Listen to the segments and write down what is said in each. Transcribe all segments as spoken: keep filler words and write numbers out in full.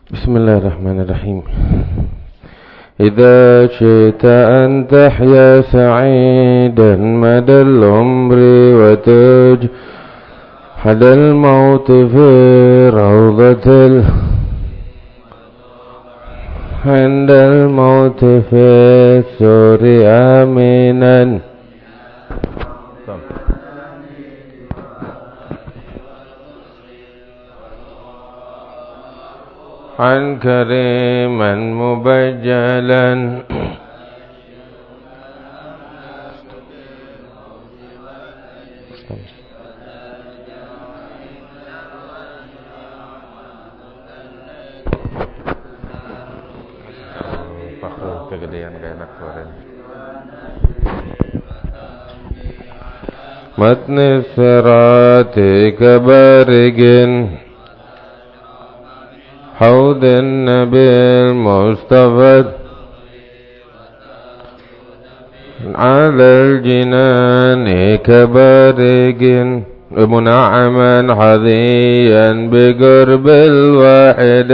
بسم الله الرحمن الرحيم. إذا شئت أن تحيا سعيدا مدى العمر وتجحد الموت في روضة ال... عند الموت في السور آمنا عن كريما مبجلا متن الصراط كبارق حوض النبي المصطفى على الجنان كبارق منعما حظيا بقرب الواحد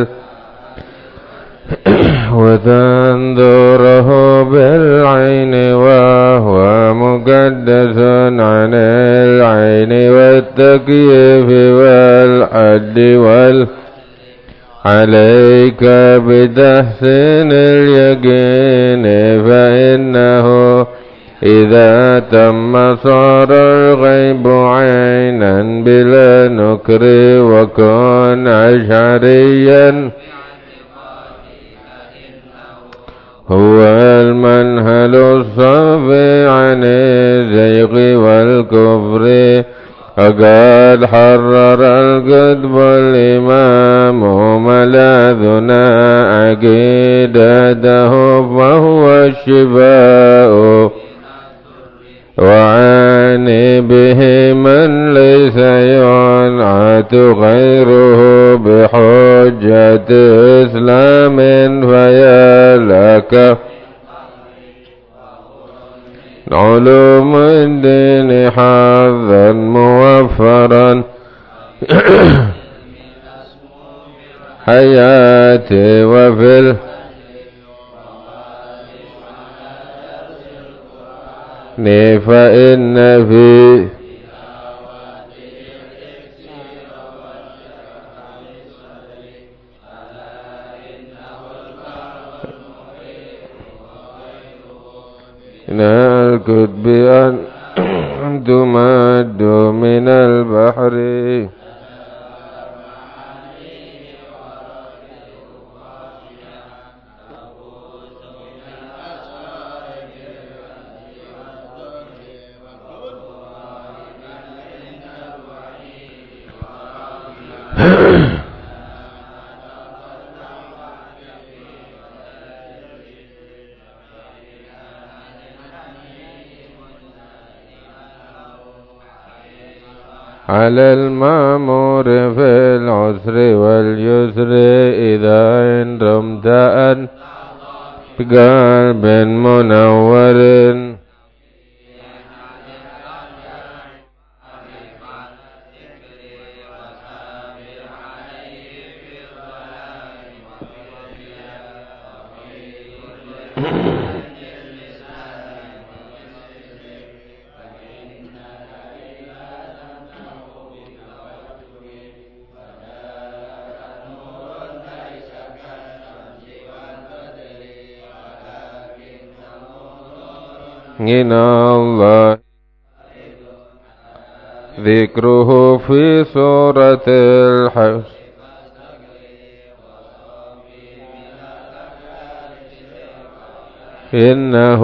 وتنظره بالعين وهو مقدس عن العين والتكييف والحد وال عليك بتحسين اليقين فإنه إذا تم صار الغيب عينا بلا نكر وكن أشعريا هو المنهل الصافي عن الزيغ والكفر فقد حرر القطب الإمام ملاذنا عقيدته فهو الشفاء وعاني به من ليس ينعت غيره بحجة إسلام فيا لك علوم الدين حظا موفرا حياتي وفي الني فإن في الكتب أن تمد من البحر على المأمور في العسر واليسر إذا إن رمت أن بقلب منور إن الله ذكره في سورة الحشر إنه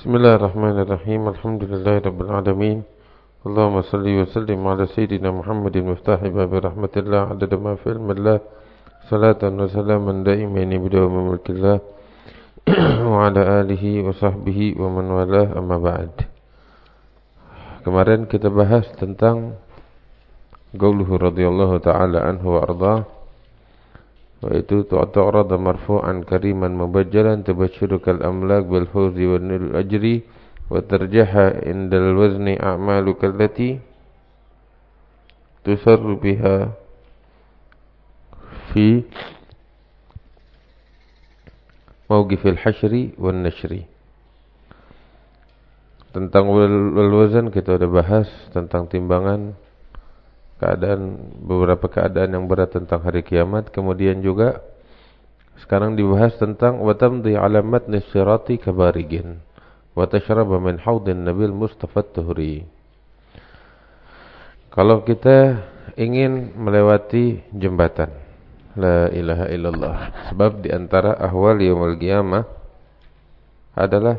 Bismillahirrahmanirrahim. Alhamdulillahirabbil alamin. Allahumma salli wa sallim ala sayyidina Muhammadin miftahi babi rahmatillah adada ma fi ilmillah. Salatan wa salaman daimaini bidawami mulkillah wa ala alihi wa sahbihi wa man walah, amma ba'd. Kemarin kita bahas tentang qauluhu radhiyallahu ta'ala anhu wa ardhah, yaitu tu'rada marfu'an kariman mubajjalan tabashshirukal amlak bil fawzi wan nil ajri wa tarjaha indal wazni a'maluka allati tusarru biha fi mawqifil hasyri wan nashri. Tentang wal wazan kita sudah bahas tentang timbangan, keadaan, beberapa keadaan yang berat tentang hari kiamat. Kemudian juga sekarang dibahas tentang wa tamdi ala matni sirati kabarigin wa tashraba min haudin nabil mustafa tuhri. Kalau kita ingin melewati jembatan la ilaha illallah, sebab di antara ahwal yaumul qiyamah adalah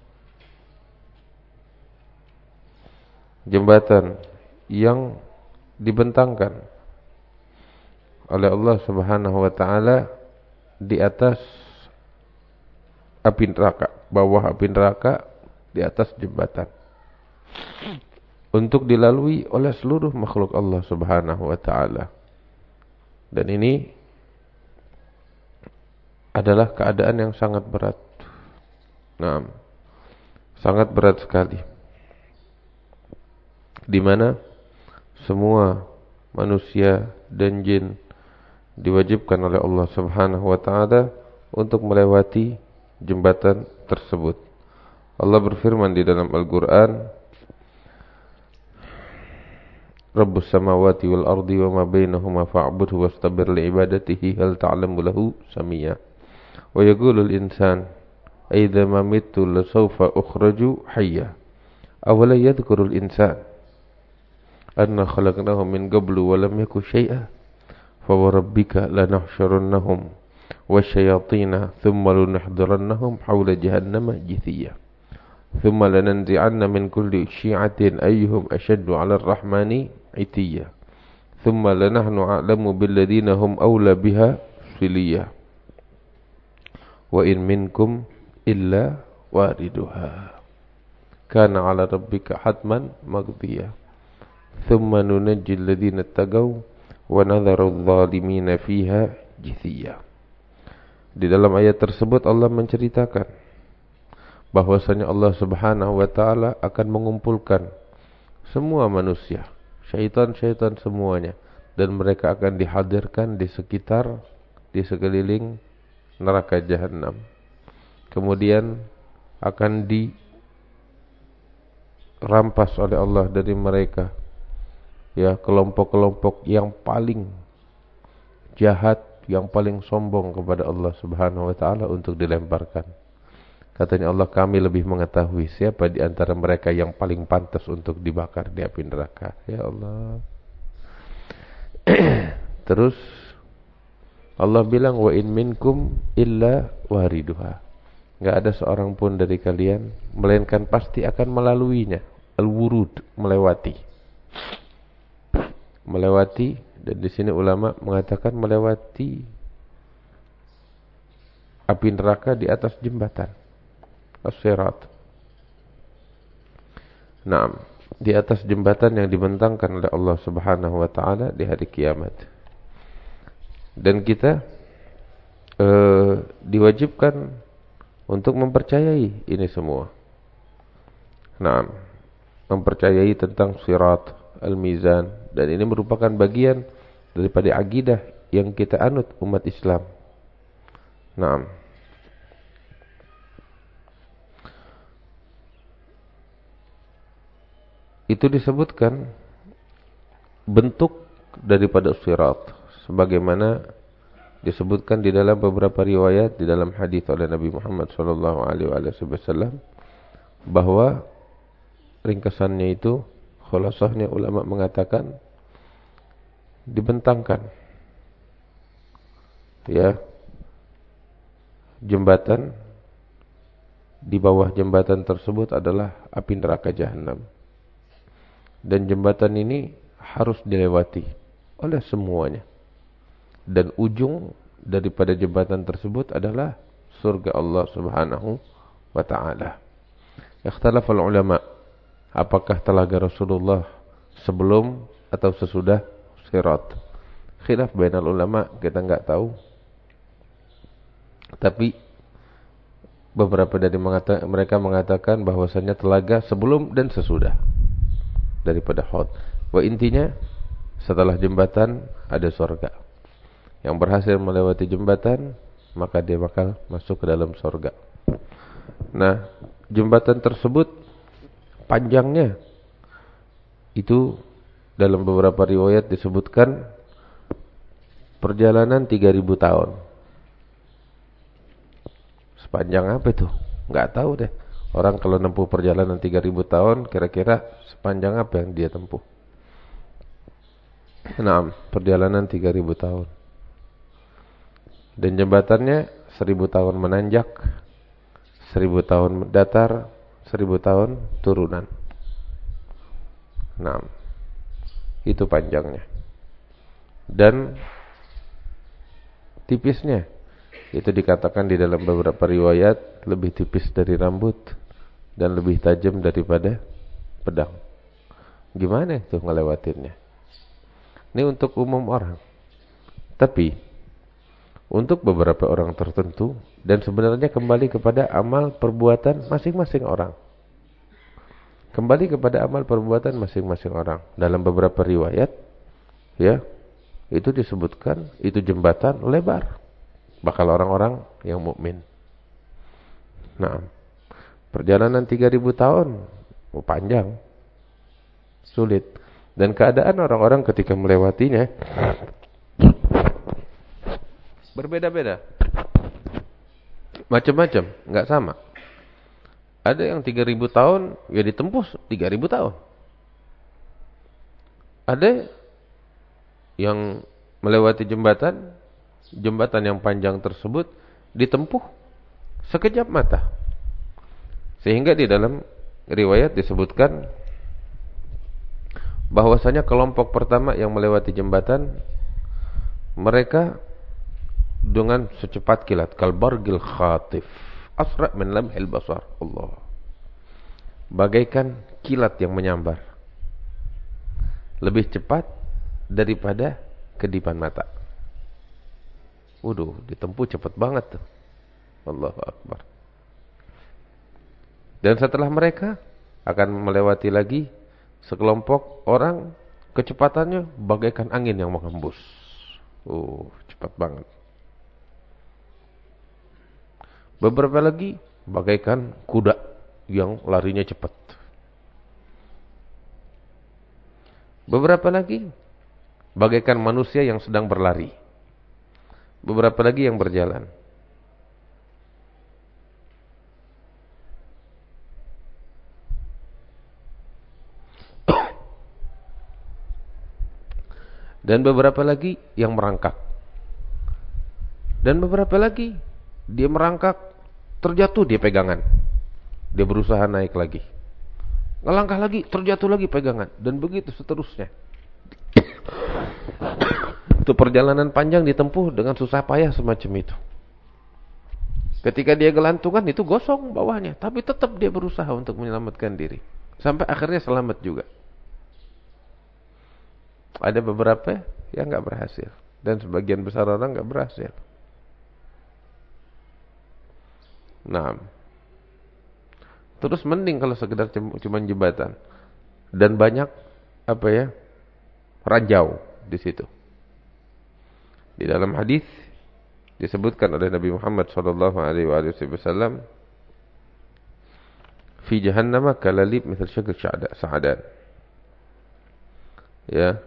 jembatan yang dibentangkan oleh Allah Subhanahu wa taala di atas api neraka, bawah api neraka, di atas jembatan, untuk dilalui oleh seluruh makhluk Allah Subhanahu wa taala. Dan ini adalah keadaan yang sangat berat. Nah, sangat berat sekali, di mana semua manusia dan jin diwajibkan oleh Allah Subhanahu wa taala untuk melewati jembatan tersebut. Allah berfirman di dalam Al-Qur'an, Rabbus samawati wal ardi wa ma bainahuma fa'budhu wastabir li ibadatihi hal ta'lamu lahu samia. Wa yaqulul insan aidza ma mittu la sawfa ukhraju hayya. Awala yadhkurul insan anna khalaqnahum min qablu wa lam yaku syai'a fa warabbika lanahsyurannahum wasyayatina thumma lanuhdhirannahum hawla jahannama jithiya thumma lananzi'anna min kulli syi'atin ayyuhum ashaddu 'ala ar-rahmani 'itiyya thumma lanahnu a'lamu billadhina hum awla biha siliya wa in minkum illa wariduha kana 'ala rabbika hatman maqdiya thumma nunajjil ladzina ittaqaw wa nadharu adh-dhalimina fiha jithiya. Di dalam ayat tersebut Allah menceritakan bahwasanya Allah Subhanahu wa taala akan mengumpulkan semua manusia, syaitan-syaitan semuanya, dan mereka akan dihadirkan di sekitar, di sekeliling neraka jahanam. Kemudian akan dirampas oleh Allah dari mereka, ya, kelompok-kelompok yang paling jahat, yang paling sombong kepada Allah Subhanahu wa taala untuk dilemparkan. Katanya Allah, kami lebih mengetahui siapa di antara mereka yang paling pantas untuk dibakar di api neraka. Ya Allah. Terus Allah bilang wa in minkum illa wariduha. Enggak ada seorang pun dari kalian melainkan pasti akan melaluinya. Al-wurud, melewati. Melewati, dan di sini ulama mengatakan melewati api neraka di atas jembatan as-sirat. Naam, di atas jembatan yang dibentangkan oleh Allah Subhanahu wa taala di hari kiamat. Dan kita eh, diwajibkan untuk mempercayai ini semua. Naam, mempercayai tentang sirat, al-mizan, dan ini merupakan bagian daripada akidah yang kita anut umat Islam. Naam. Itu disebutkan bentuk daripada sirat, sebagaimana disebutkan di dalam beberapa riwayat di dalam hadis oleh Nabi Muhammad sallallahu alaihi wasallam, bahwa ringkasannya itu, khulasahnya ulama mengatakan dibentangkan, ya, jembatan di bawah jembatan tersebut adalah api neraka jahanam. Dan jembatan ini harus dilewati oleh semuanya. Dan ujung daripada jembatan tersebut adalah surga Allah Subhanahu wa taala. Ikhtalafal ulama, apakah telaga Rasulullah sebelum atau sesudah Sirat? Khilaf bainal ulama, kita enggak tahu. Tapi beberapa dari mengata, mereka mengatakan bahwasanya telaga sebelum dan sesudah daripada Hud. Wa intinya setelah jembatan ada surga. Yang berhasil melewati jembatan maka dia bakal masuk ke dalam surga. Nah, jembatan tersebut panjangnya itu dalam beberapa riwayat disebutkan perjalanan tiga ribu tahun. Sepanjang apa itu? Enggak tahu deh. Orang kalau nempuh perjalanan tiga ribu tahun, kira-kira sepanjang apa yang dia tempuh? Nah, perjalanan tiga ribu tahun. Dan jembatannya seribu tahun menanjak, seribu tahun datar, seribu tahun turunan. Nah, itu panjangnya. Dan tipisnya, itu dikatakan di dalam beberapa riwayat lebih tipis dari rambut dan lebih tajam daripada pedang. Gimana itu ngelewatinnya? Ini untuk umum orang. Tapi untuk beberapa orang tertentu, dan sebenarnya kembali kepada amal perbuatan masing-masing orang. Kembali kepada amal perbuatan masing-masing orang. Dalam beberapa riwayat, ya, itu disebutkan itu jembatan lebar. Bakal orang-orang yang mukmin. Nah, perjalanan tiga ribu tahun, oh, panjang, sulit. Dan keadaan orang-orang ketika melewatinya berbeda-beda, macam-macam, nggak sama. Ada yang tiga ribu tahun, ya ditempuh tiga ribu tahun. Ada yang melewati jembatan, jembatan yang panjang tersebut ditempuh sekejap mata. Sehingga di dalam riwayat disebutkan bahwasanya kelompok pertama yang melewati jembatan, mereka dengan secepat kilat, kalbargil khatif, asra' min lamhil basar. Allah, bagaikan kilat yang menyambar, lebih cepat daripada kedipan mata. Waduh, ditempuh cepat banget tuh. Allahu Akbar. Dan setelah mereka akan melewati lagi sekelompok orang, kecepatannya bagaikan angin yang menghembus. Oh, cepat banget. Beberapa lagi bagaikan kuda yang larinya cepat. Beberapa lagi bagaikan manusia yang sedang berlari. Beberapa lagi yang berjalan. Dan beberapa lagi yang merangkak. Dan beberapa lagi dia merangkak, terjatuh dia pegangan. Dia berusaha naik lagi. Ngelangkah lagi, terjatuh lagi pegangan. Dan begitu seterusnya. Itu perjalanan panjang ditempuh dengan susah payah semacam itu. Ketika dia gelantungan, itu gosong bawahnya. Tapi tetap dia berusaha untuk menyelamatkan diri. Sampai akhirnya selamat juga. Ada beberapa yang enggak berhasil. Dan sebagian besar orang enggak berhasil. Nah, terus mending kalau sekedar cuma jembatan. Dan banyak, apa ya, ranjau di situ. Di dalam hadis disebutkan oleh Nabi Muhammad sallallahu alaihi wasallam, fi jahannam kalalib misal syakl sa'adan. Ya.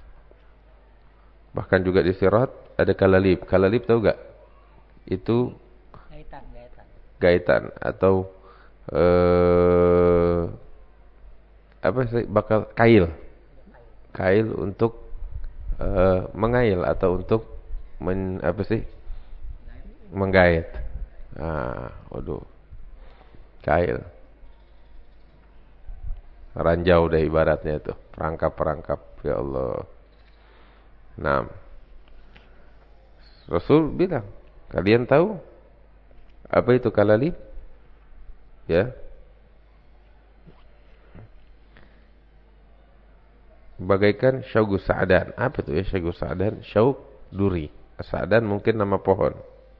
Bahkan juga di Sirat ada kalalib. Kalalib tahu enggak? Itu gaitan, gaitan. Gaitan atau eh apa sih, bakal kail. Kail untuk eh, mengail atau untuk men, apa sih? Menggait. Ah, waduh. Kail. Ranjau dah ibaratnya itu. Perangkap-perangkap. Ya Allah. Nah. Rasul bilang, kalian tahu apa itu kalalib? Ya. Bagaikan syaugus sa'adan. Apa itu ya syaugus sa'adan? Syauk duri. Sa'adan mungkin nama pohon.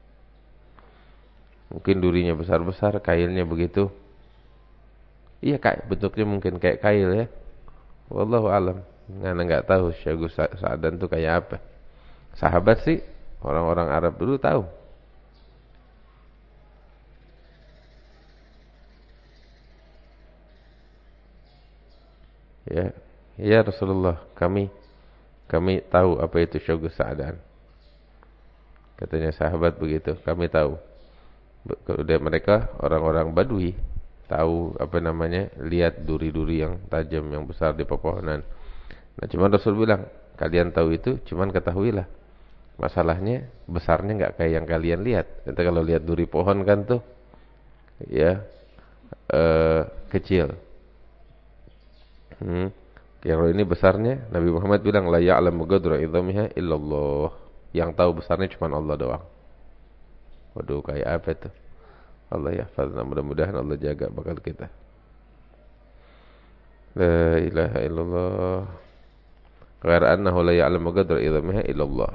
Mungkin durinya besar-besar, kailnya begitu. Iya, kayak bentuknya mungkin kayak kail ya. Wallahu alam. Ngana enggak tahu syaugus sa'adan itu kayak apa. Sahabat sih, orang-orang Arab dulu tahu. Ya. Ya Rasulullah, kami kami tahu apa itu syaugus sa'adan. Katanya sahabat begitu, kami tahu. Kemudian mereka orang-orang Badui tahu apa namanya, lihat duri-duri yang tajam yang besar di pepohonan. Nah, cuman Rasul bilang, kalian tahu itu, cuman ketahuilah masalahnya besarnya enggak kayak yang kalian lihat. Nanti kalau lihat duri pohon kan tuh ya eh, kecil. Hmm. Yang ini besarnya, Nabi Muhammad bilang la ya'lamu qadra idhamiha illallah. Yang tahu besarnya cuma Allah doang. Waduh, kayak apa itu? Allah yahfazna, mudah-mudahan Allah jaga bakal kita. La ilaha illallah. Ghair annahu la ya'lamu qadra idhamiha illallah.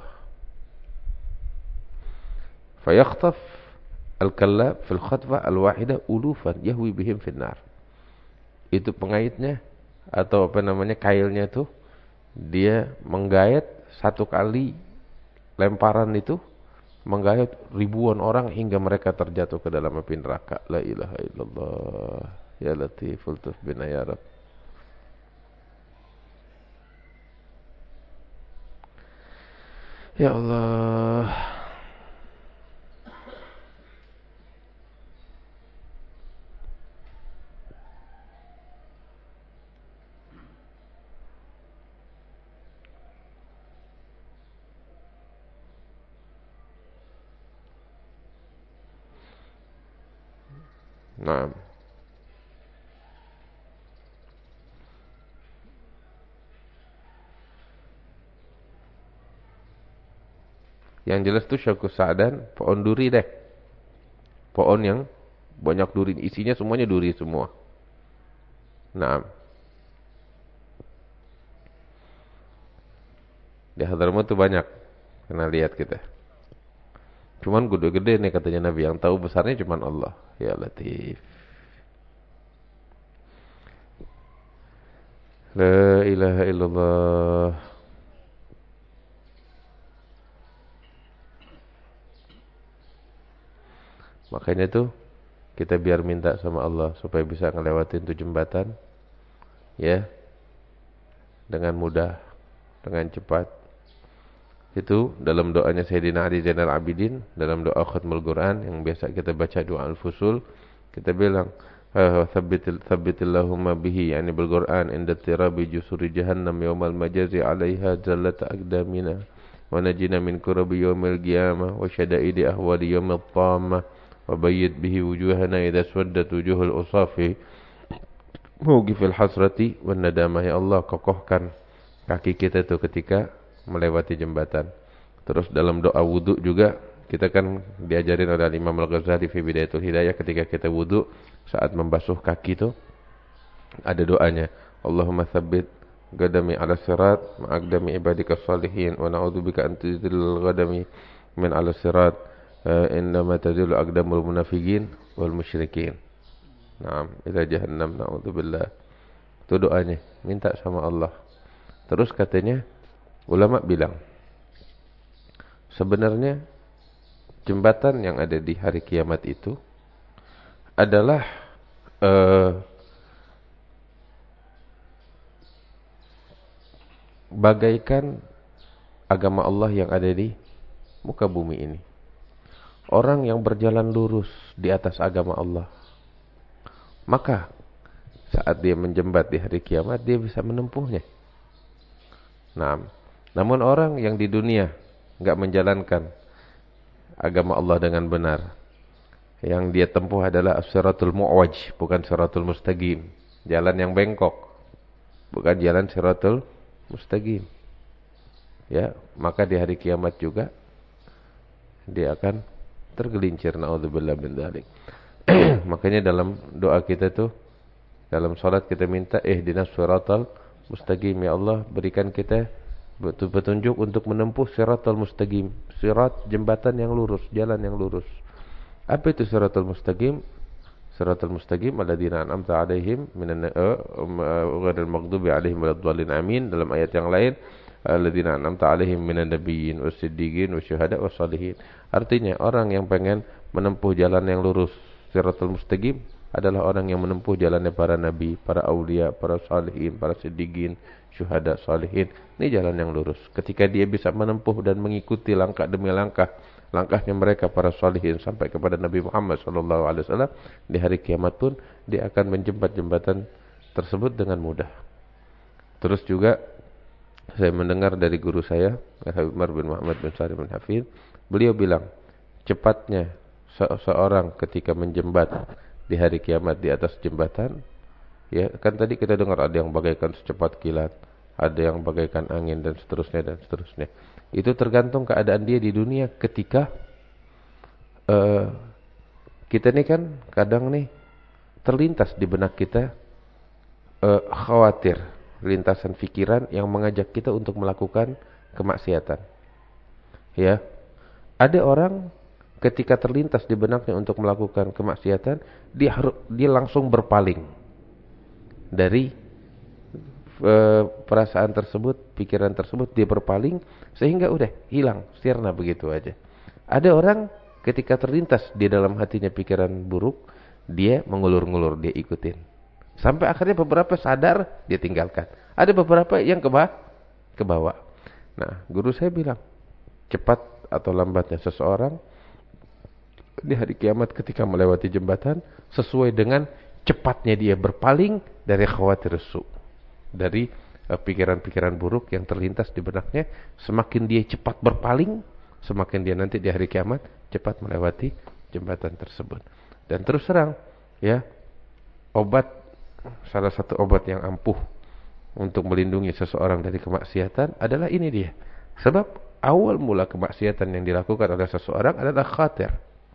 Fayakhtaf al-kallab fil khatfah al-wahidah ulufan yahwi bihim finnar. Itu pengaitnya atau apa namanya, kailnya tuh dia menggayat satu kali lemparan itu menggayat ribuan orang hingga mereka terjatuh ke dalam api neraka. La ilaha illallah. Ya Latif ultuf bina ya Rabb. Ya Allah. Nah, yang jelas tuh syaukus sa'adan pohon duri deh. Pohon yang banyak duri, isinya semuanya duri semua. Nah, di Hadramaut tuh banyak, pernah lihat kita. Cuman gede-gede nih katanya Nabi, yang tahu besarnya cuman Allah. Ya Latif. La ilaha illallah. Makanya tuh kita biar minta sama Allah supaya bisa ngelewatin tuh jembatan ya dengan mudah, dengan cepat. Itu dalam doanya Sayyidina Ali Zainal Abidin, dalam doa khatmul Quran yang biasa kita baca, doa al-fusul, kita bilang thabbitil thabbitillahumma bihi, yani bil Quran, inda tirabi jusuri jahannam yaumal majazi alaiha zallata aqdamina wa najina min kurabi yaumil qiyamah wa syada'idi ahwali yaumil tamah wa bayyid bihi wujuhana idza swaddat wujuhul usafi mawqifil hasrati wan nadamah. Ya Allah, kokohkan kaki kita itu ketika melewati jembatan. Terus dalam doa wudu juga kita kan diajarin oleh Imam Al-Ghazali fi Bidayatul Hidayah, ketika kita wudu saat membasuh kaki itu ada doanya, Allahumma tsabbit qadami 'ala sirat ma'aqdami ibadika shalihin wa na'udzubika an tuzil qadami min 'ala sirat innama tazillu aqdamul munafiqin wal musyrikin. Naam, ila jahannam na'udzubillah. Itu doanya, minta sama Allah. Terus katanya ulama bilang, sebenarnya jembatan yang ada di hari kiamat itu adalah uh, bagaikan agama Allah yang ada di muka bumi ini. Orang yang berjalan lurus di atas agama Allah, maka saat dia menjembat di hari kiamat, dia bisa menempuhnya. Nah, namun orang yang di dunia enggak menjalankan agama Allah dengan benar, Yang dia tempuh adalah as-siratul mu'waj, bukan siratul mustaqim. Jalan yang bengkok, bukan jalan siratul mustaqim. Ya, maka di hari kiamat juga dia akan tergelincir, naudzubillah min dzalik. Makanya dalam doa kita tuh, dalam salat kita minta ihdinas siratal mustaqim, ya Allah berikan kita petunjuk untuk menempuh siratal mustaqim, sirat jembatan yang lurus, jalan yang lurus. Apa itu siratal mustaqim? Siratal mustaqim alladzina an'amta 'alaihim minan ghairil maghdubi 'alaihim waladdallin, amin. Dalam ayat yang lain, alladzina an'amta 'alaihim minan nabiyyin was-siddiqin wasyuhada wassalihin. Artinya orang yang pengen menempuh jalan yang lurus, siratal mustaqim, adalah orang yang menempuh jalannya para nabi, para aulia, para salihin, para siddiqin, syuhada, salihin. Ini jalan yang lurus. Ketika dia bisa menempuh dan mengikuti langkah demi langkah langkahnya mereka para salihin sampai kepada Nabi Muhammad sallallahu alaihi wasallam, di hari kiamat pun dia akan menjembat jembatan tersebut dengan mudah. Terus juga saya mendengar dari guru saya, Habib Umar bin Muhammad bin Sari bin Hafid, beliau bilang cepatnya se seorang ketika menjembat di hari kiamat di atas jembatan, ya kan tadi kita dengar ada yang bagaikan secepat kilat, ada yang bagaikan angin, dan seterusnya dan seterusnya. Itu tergantung keadaan dia di dunia ketika uh, kita nih kan kadang nih terlintas di benak kita uh, khawatir, lintasan pikiran yang mengajak kita untuk melakukan kemaksiatan. Ya, ada orang ketika terlintas di benaknya untuk melakukan kemaksiatan, dia harus dia langsung berpaling dari e, perasaan tersebut, pikiran tersebut, dia berpaling sehingga udah hilang, sirna begitu aja. Ada orang ketika terlintas di dalam hatinya pikiran buruk, dia mengulur-ngulur, dia ikutin. Sampai akhirnya beberapa sadar, dia tinggalkan. Ada beberapa yang ke bawah, ke bawah. Nah, guru saya bilang, cepat atau lambatnya seseorang di hari kiamat ketika melewati jembatan, sesuai dengan cepatnya dia berpaling dari khawatir su, dari pikiran-pikiran uh, buruk yang terlintas di benaknya. Semakin dia cepat berpaling, semakin dia nanti di hari kiamat cepat melewati jembatan tersebut. Dan terus terang, ya, obat, salah satu obat yang ampuh untuk melindungi seseorang dari kemaksiatan adalah ini dia. Sebab awal mula kemaksiatan yang dilakukan oleh seseorang adalah khatir,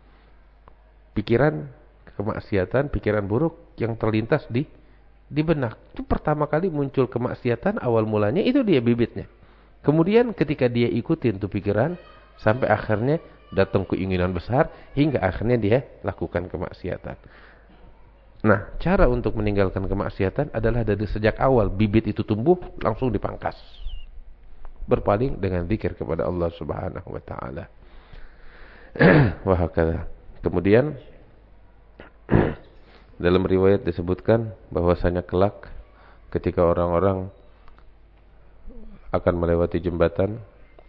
pikiran kemaksiatan, pikiran buruk yang terlintas di di benak. Itu pertama kali muncul kemaksiatan, awal mulanya itu dia bibitnya. Kemudian ketika dia ikutin tuh pikiran, sampai akhirnya datang keinginan besar, hingga akhirnya dia lakukan kemaksiatan. Nah, cara untuk meninggalkan kemaksiatan adalah dari sejak awal bibit itu tumbuh, langsung dipangkas. Berpaling dengan zikir kepada Allah Subhanahu wa taala. Wa hakadha. Kemudian dalam riwayat disebutkan bahwasanya kelak ketika orang-orang akan melewati jembatan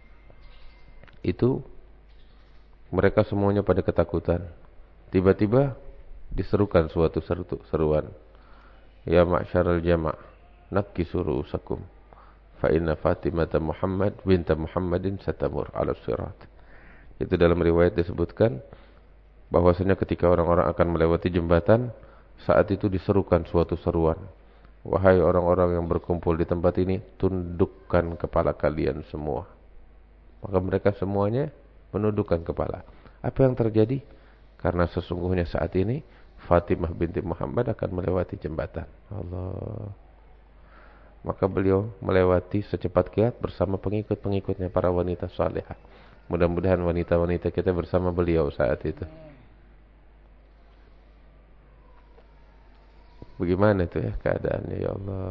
itu, mereka semuanya pada ketakutan. Tiba-tiba diserukan suatu seruan, ya ma'syaral jama' nakkisu ru'usakum fa inna Fatimata Muhammad binta Muhammadin satamur 'ala sirat. Itu dalam riwayat disebutkan bahwasanya ketika orang-orang akan melewati jembatan, saat itu diserukan suatu seruan, wahai orang-orang yang berkumpul di tempat ini, tundukkan kepala kalian semua. Maka mereka semuanya menundukkan kepala. Apa yang terjadi? Karena sesungguhnya saat ini Fatimah binti Muhammad akan melewati jembatan. Allah. Maka beliau melewati secepat kilat bersama pengikut-pengikutnya, para wanita salihah. Mudah-mudahan wanita-wanita kita bersama beliau saat itu. Bagaimana itu ya keadaannya, ya Allah.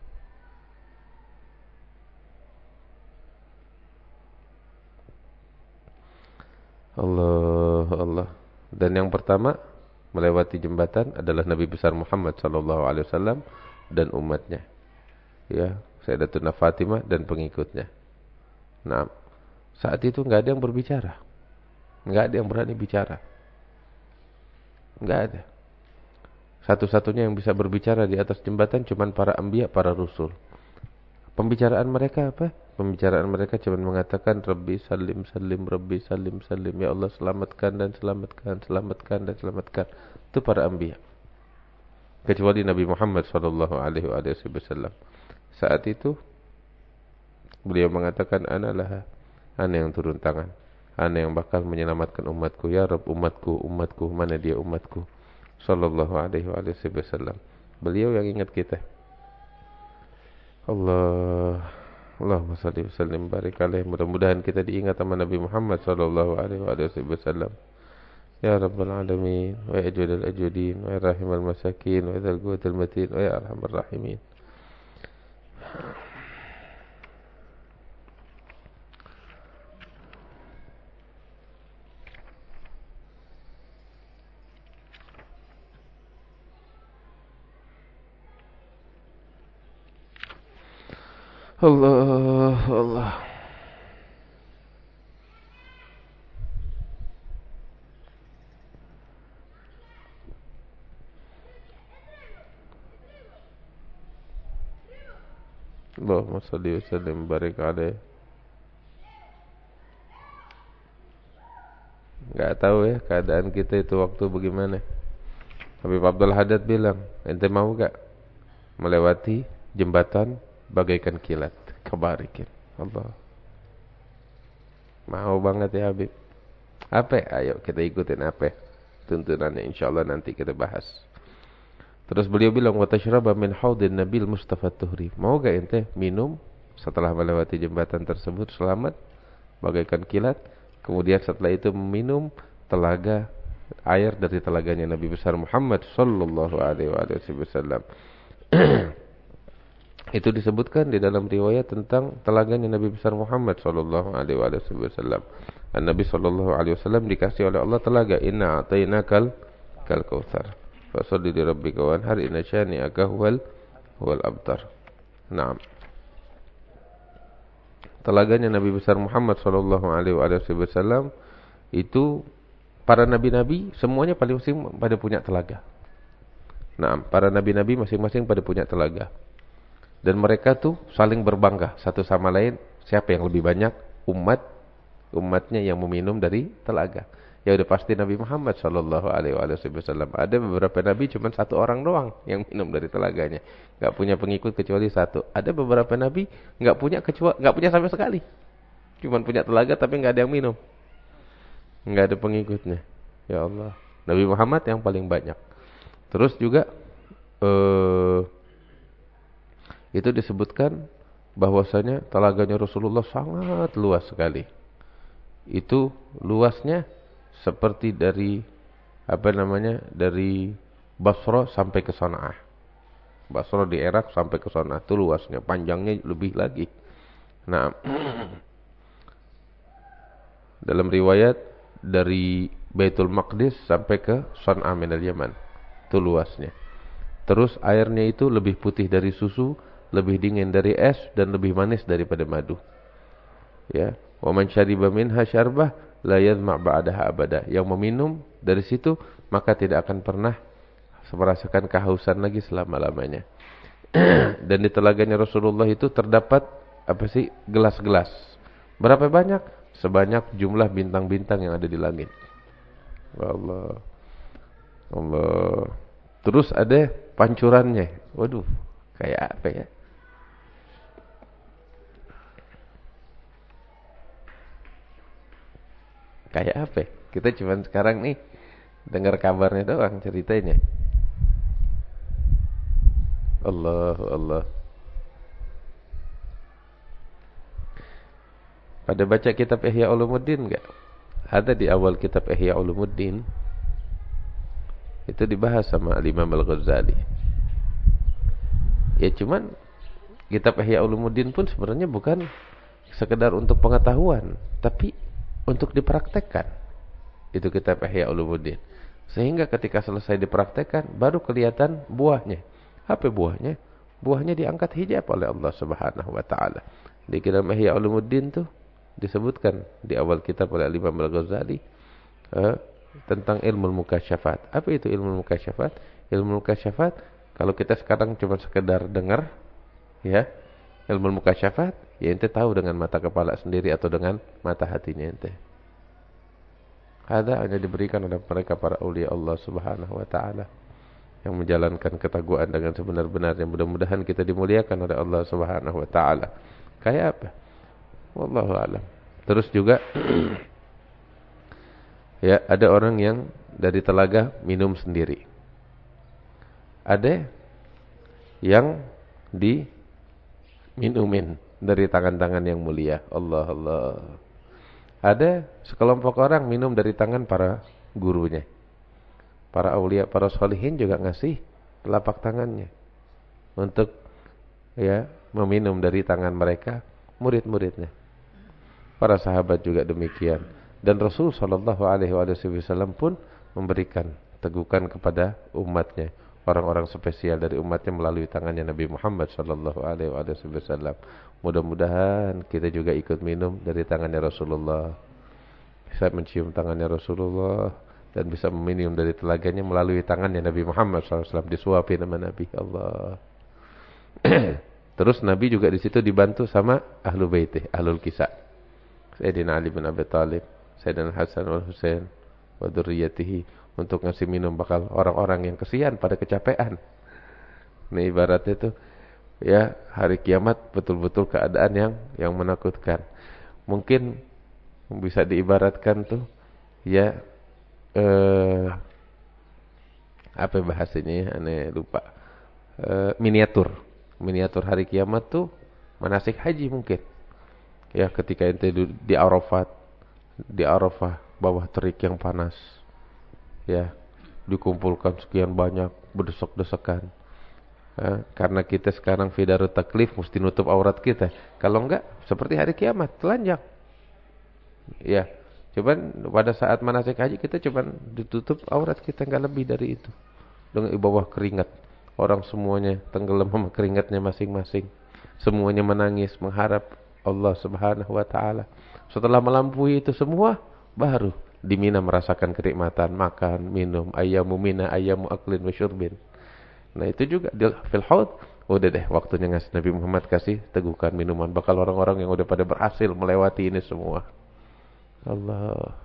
Allah, Allah. Dan yang pertama melewati jembatan adalah Nabi besar Muhammad sallallahu alaihi wasallam dan umatnya. Ya, Sayyidatuna Fatimah dan pengikutnya. Nah, saat itu enggak ada yang berbicara. Enggak ada yang berani bicara. Enggak ada. Satu-satunya yang bisa berbicara di atas jembatan cuma para anbiya, para rasul. Pembicaraan mereka apa? Pembicaraan mereka cuma mengatakan Rabbi salim salim, Rabbi salim salim, ya Allah selamatkan dan selamatkan, selamatkan dan selamatkan. Itu para anbiya. Kecuali Nabi Muhammad sallallahu alaihi wasallam. Saat itu beliau mengatakan, ana laha, ana yang turun tangan, ana yang bakal menyelamatkan umatku, ya Rabb, umatku, umatku, mana dia umatku, sallallahu alaihi wasallam. Beliau yang ingat kita. Allah, Allahumma salli wa sallim barik alaih. Mudah-mudahan kita diingat sama Nabi Muhammad sallallahu alaihi wasallam. Ya Rabbal Alamin, wa ya Ajwadal Ajwadin, wa ya Rahimal Masakin, wa ya Dzal Quwwatil Matin, wa ya Arhamar Rahimin. Allah, Allah. Allahumma salli wa sallim barik alaih. Enggak tahu ya keadaan kita itu waktu bagaimana. Habib Abdul Haddad bilang, ente mau enggak melewati jembatan bagaikan kilat? Kebarikin. Allah. Mau banget ya Habib. Apa? Ayo kita ikutin apa tuntunannya, insyaallah nanti kita bahas. Terus beliau bilang, wa tashraba min haudin nabil mustafa tuhri. Mau gak ente minum setelah melewati jembatan tersebut selamat bagaikan kilat? Kemudian setelah itu minum telaga air dari telaganya Nabi besar Muhammad sallallahu alaihi wasallam. Itu disebutkan di dalam riwayat tentang telaganya Nabi besar Muhammad sallallahu alaihi wasallam. Nabi sallallahu alaihi wasallam dikasih oleh Allah telaga, inna a'tainakal kal kautsar fasalli li rabbika wanhar inna syani'aka huwal huwal abtar. Naam. Telaganya Nabi besar Muhammad sallallahu alaihi wasallam itu para nabi-nabi semuanya paling masing pada punya telaga. Naam, para nabi-nabi masing-masing pada punya telaga. Dan mereka tuh saling berbangga satu sama lain, siapa yang lebih banyak umat umatnya yang meminum dari telaga. Ya udah pasti Nabi Muhammad sallallahu alaihi wasallam. Ada beberapa nabi cuma satu orang doang yang minum dari telaganya, enggak punya pengikut kecuali satu. Ada beberapa nabi enggak punya kecuali enggak punya sama sekali, cuma punya telaga tapi enggak ada yang minum, enggak ada pengikutnya. Ya Allah, Nabi Muhammad yang paling banyak. Terus juga eh, itu disebutkan bahwasanya telaganya Rasulullah sangat luas sekali. Itu luasnya seperti dari apa namanya dari Basra sampai ke Sana'ah. Basra di Irak sampai ke Sana'ah itu luasnya, panjangnya lebih lagi. Nah, dalam riwayat dari Baitul Maqdis sampai ke Sana'ah minal Yaman, itu luasnya. Terus airnya itu lebih putih dari susu, lebih dingin dari es, dan lebih manis daripada madu. Ya, wa man syariba minha syarbah la yadhma' ba'daha abada. Yang meminum dari situ maka tidak akan pernah merasakan kehausan lagi selama-lamanya. Dan di telaganya Rasulullah itu terdapat apa sih? Gelas-gelas. Berapa banyak? Sebanyak jumlah bintang-bintang yang ada di langit. Allah. Allah. Terus ada pancurannya. Waduh, kayak apa ya? Kayak apa? Kita cuma sekarang nih dengar kabarnya doang, ceritanya. Allah, Allah. Pada baca kitab Ihya Ulumuddin enggak? Ada di awal kitab Ihya Ulumuddin. Itu dibahas sama Imam Al-Ghazali. Ya cuman kitab Ihya Ulumuddin pun sebenarnya bukan sekedar untuk pengetahuan, tapi untuk dipraktekkan. Itu kitab Ihya Ulumuddin. Sehingga ketika selesai dipraktekkan baru kelihatan buahnya. Apa buahnya? Buahnya diangkat hijab oleh Allah Subhanahu wa taala. Di kitab Ihya Ulumuddin tuh disebutkan di awal kitab oleh Imam Al-Ghazali eh, tentang ilmu mukasyafat. Apa itu ilmu mukasyafat? Ilmu mukasyafat kalau kita sekarang cuma sekedar dengar, ya, Ilmu mukasyafat, ya ente tahu dengan mata kepala sendiri atau dengan mata hatinya ente. Ada hanya diberikan oleh mereka para aulia Allah Subhanahu wa taala yang menjalankan ketakwaan dengan sebenar-benarnya. Mudah-mudahan kita dimuliakan oleh Allah Subhanahu wa taala. Kayak apa? Wallahu a'lam. Terus juga ya, ada orang yang dari telaga minum sendiri. Ada yang diminumin dari tangan-tangan yang mulia. Allah Allah. Ada sekelompok orang minum dari tangan para gurunya. Para aulia, para sholihin juga ngasih telapak tangannya untuk ya meminum dari tangan mereka murid-muridnya. Para sahabat juga demikian. Dan Rasul sallallahu alaihi wasallam pun memberikan tegukan kepada umatnya, orang-orang spesial dari umatnya melalui tangannya Nabi Muhammad sallallahu alaihi wasallam. Mudah-mudahan kita juga ikut minum dari tangannya Rasulullah, bisa mencium tangannya Rasulullah, dan bisa meminum dari telaganya melalui tangannya Nabi Muhammad sallallahu alaihi wasallam, disuapin sama Nabi Allah. Terus Nabi juga di situ dibantu sama ahlu baitih, ahlul kisah. Sayyidina Ali bin Abi Thalib, Sayyidina Hasan wal Husain wa dzurriyyatihi, untuk ngasih minum bakal orang-orang yang kesian pada kecapean. Ini ibaratnya itu ya hari kiamat betul-betul keadaan yang yang menakutkan. Mungkin bisa diibaratkan tuh ya eh, apa bahasanya ya, aneh lupa. Eh, miniatur. Miniatur hari kiamat tuh manasik haji mungkin. Ya ketika ente di Arafat, di Arafah bawah terik yang panas. Ya, dikumpulkan sekian banyak berdesak-desakan. Ya, karena kita sekarang fi darut taklif mesti nutup aurat kita. Kalau enggak seperti hari kiamat, telanjang. Ya, cuman pada saat manasik haji kita cuman ditutup aurat kita, enggak lebih dari itu. Dengan di bawah keringat. Orang semuanya tenggelam sama keringatnya masing-masing. Semuanya menangis mengharap Allah Subhanahu wa taala. Setelah melampaui itu semua, baru di Mina merasakan kenikmatan makan, minum, ayyamu mina, ayyamu aklin wa syurbin. Nah, itu juga di fil haud, udah deh waktunya ngasih Nabi Muhammad kasih tegukan minuman bakal orang-orang yang udah pada berhasil melewati ini semua. Allah.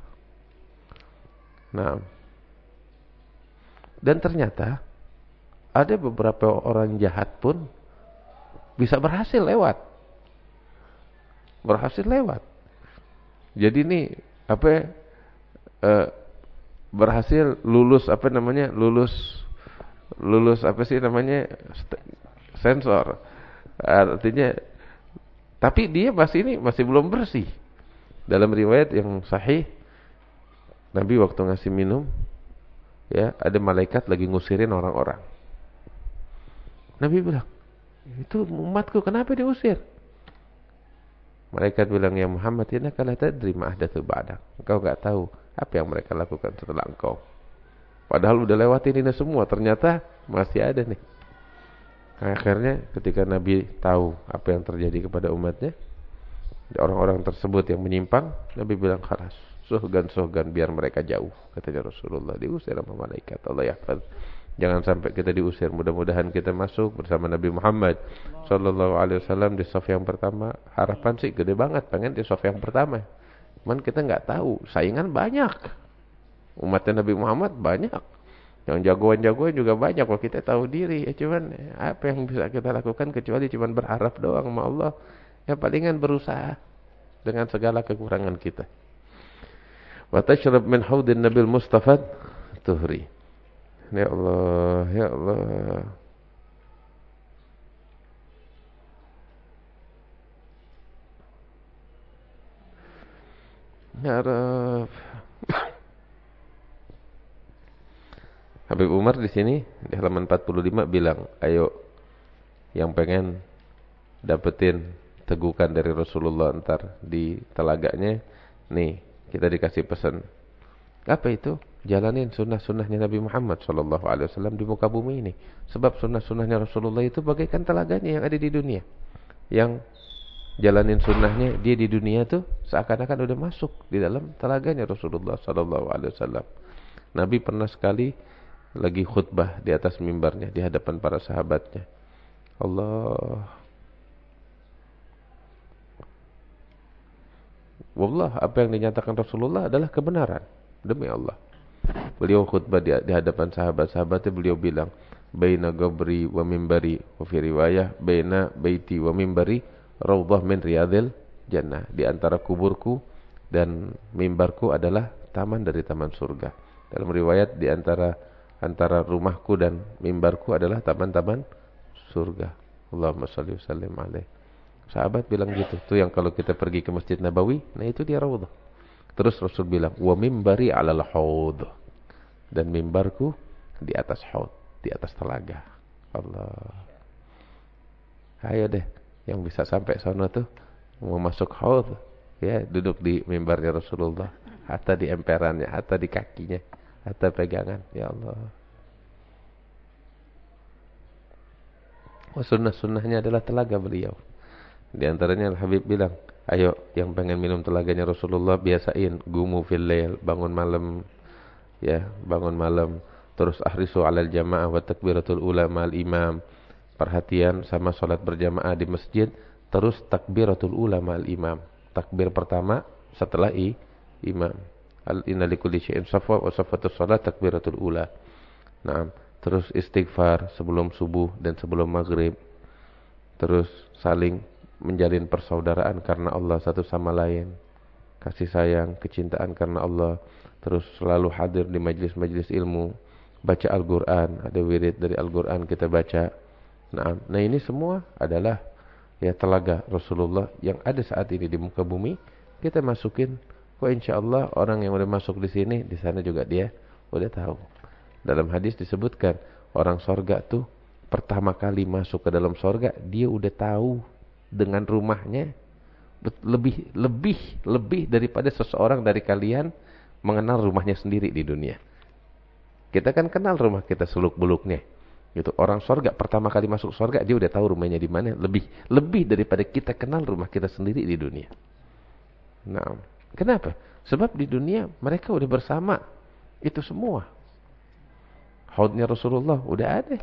Nah. Dan ternyata ada beberapa orang jahat pun bisa berhasil lewat. Berhasil lewat. Jadi ini apa uh, berhasil lulus apa namanya? lulus lulus apa sih namanya? sensor. Artinya tapi dia masih ini masih belum bersih. Dalam riwayat yang sahih Nabi waktu ngasih minum ya, ada malaikat lagi ngusirin orang-orang. Nabi bilang, "Itu umatku, kenapa diusir?" Malaikat bilang, "Ya Muhammad, innaka la tadri ma ahdatsu ba'dak." Engkau enggak tahu apa yang mereka lakukan setelah engkau. Padahal udah lewatin ini semua, ternyata masih ada nih. Akhirnya ketika Nabi tahu apa yang terjadi kepada umatnya, orang-orang tersebut yang menyimpang, Nabi bilang, "Khalas, suhgan-suhgan biar mereka jauh," katanya Rasulullah. Diusir sama malaikat. Allah yahfaz. Jangan sampai kita diusir. Mudah-mudahan kita masuk bersama Nabi Muhammad sallallahu alaihi wasallam di saf yang pertama. Harapan sih gede banget pengen di saf yang pertama. Cuman kita enggak tahu, saingan banyak. Umatnya Nabi Muhammad banyak. Yang jagoan-jagoan juga banyak. Kalau kita tahu diri, ya cuman apa yang bisa kita lakukan kecuali cuman berharap doang sama Allah. Ya palingan berusaha dengan segala kekurangan kita. Wa tashrab min haudin nabil mustafa tuhri. Ya Allah, ya Allah. Ya Rabb. Habib Umar di sini di halaman empat puluh lima bilang, "Ayo yang pengen dapetin tegukan dari Rasulullah ntar di telaganya, nih kita dikasih pesan. Apa itu? Jalanin sunnah-sunnahnya Nabi Muhammad sallallahu alaihi wasallam di muka bumi ini. Sebab sunnah-sunnahnya Rasulullah itu bagaikan telaganya yang ada di dunia. Yang jalanin sunnahnya dia di dunia tuh seakan-akan udah masuk di dalam telaganya Rasulullah sallallahu alaihi wasallam." Nabi pernah sekali lagi khutbah di atas mimbarnya di hadapan para sahabatnya. Allah Wallah, apa yang dinyatakan Rasulullah adalah kebenaran. Demi Allah. Beliau khutbah di, di hadapan sahabat-sahabatnya, beliau bilang, baina gabri wa mimbari, wa fi riwayah baina baiti wa mimbari raudhah min riyadil jannah. Di antara kuburku dan mimbarku adalah taman dari taman surga. Dalam riwayat di antara antara rumahku dan mimbarku adalah taman-taman surga. Allahumma shalli wa sallim alaihi. Sahabat bilang gitu. Tuh yang kalau kita pergi ke Masjid Nabawi, nah itu dia raudhah. Terus Rasul bilang, wa mimbari 'alal haud. Dan mimbarku di atas haud, di atas telaga. Allah. Ayo deh, yang bisa sampai sana tuh mau masuk haud, ya duduk di mimbarnya Rasulullah, hatta di emperannya, hatta di kakinya, hatta pegangan. Ya Allah. Oh, sunnah-sunnahnya adalah telaga beliau. Di antaranya Al-Habib bilang, ayo yang pengen minum telaganya Rasulullah biasain gumu fil lail, bangun malam, ya, bangun malam. Terus ahrisu 'alal jamaah wa takbiratul ula ma'al imam. Perhatian sama salat berjamaah di masjid, terus takbiratul ula ma'al imam. Takbir pertama setelah i, imam. Al inna likulli syai'in safwa wa safatus salat takbiratul ula. Naam. Terus istighfar sebelum subuh dan sebelum maghrib. Terus saling menjalin persaudaraan karena Allah satu sama lain, kasih sayang, kecintaan karena Allah. Terus selalu hadir di majlis-majlis ilmu, baca Al-Quran, ada wirid dari Al-Quran kita baca. Nah, nah ini semua adalah ya telaga Rasulullah yang ada saat ini di muka bumi. Kita masukin, kok insya Allah orang yang udah masuk di sini, di sana juga dia udah tahu. Dalam hadis disebutkan orang sorga tuh pertama kali masuk ke dalam sorga, dia udah tahu dengan rumahnya lebih lebih lebih daripada seseorang dari kalian mengenal rumahnya sendiri di dunia. Kita kan kenal rumah kita seluk-beluknya. Gitu. Orang sorga pertama kali masuk sorga dia udah tahu rumahnya di mana, lebih lebih daripada kita kenal rumah kita sendiri di dunia. Nah, kenapa? Sebab di dunia mereka udah bersama itu semua. Haudnya Rasulullah udah ada.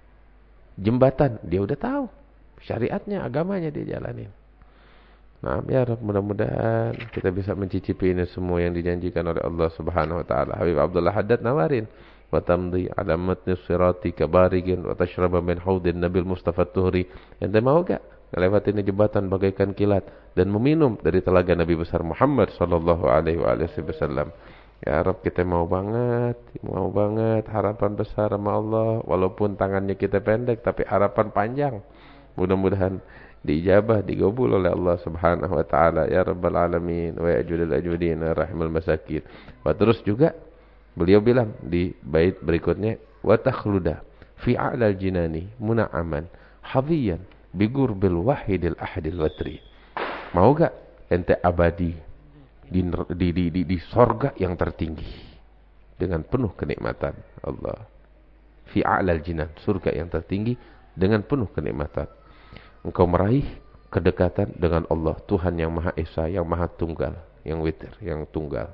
Jembatan dia udah tahu. Syariatnya, agamanya dia jalanin. Nah, ya Rabb, mudah-mudahan kita bisa mencicipi ini semua yang dijanjikan oleh Allah Subhanahu wa taala. Habib Abdullah Haddad nawarin, wa tamdi ala matni sirati kabarigin wa tashraba min haudin Nabil Mustafa Tuhri. Ente mau gak ngelewatin jembatan bagaikan kilat dan meminum dari telaga Nabi besar Muhammad sallallahu alaihi wasallam? Ya Rabb, kita mau banget, mau banget, harapan besar sama Allah, walaupun tangannya kita pendek tapi harapan panjang. Mudah-mudahan diijabah, digabul oleh Allah Subhanahu wa taala ya rabbal alamin wa ya ajudul ajudin rahimul masakin. Wa terus juga beliau bilang di bait berikutnya, wa takhluda fi a'lal jinani muna'aman hadiyan bi gurbil wahidil ahadil watri. Mau gak ente abadi di di di di, di sorga yang tertinggi dengan penuh kenikmatan Allah. Fi a'lal jinan, surga yang tertinggi dengan penuh kenikmatan. Engkau meraih kedekatan dengan Allah, Tuhan yang Maha Esa, yang Maha Tunggal, yang witir, yang tunggal.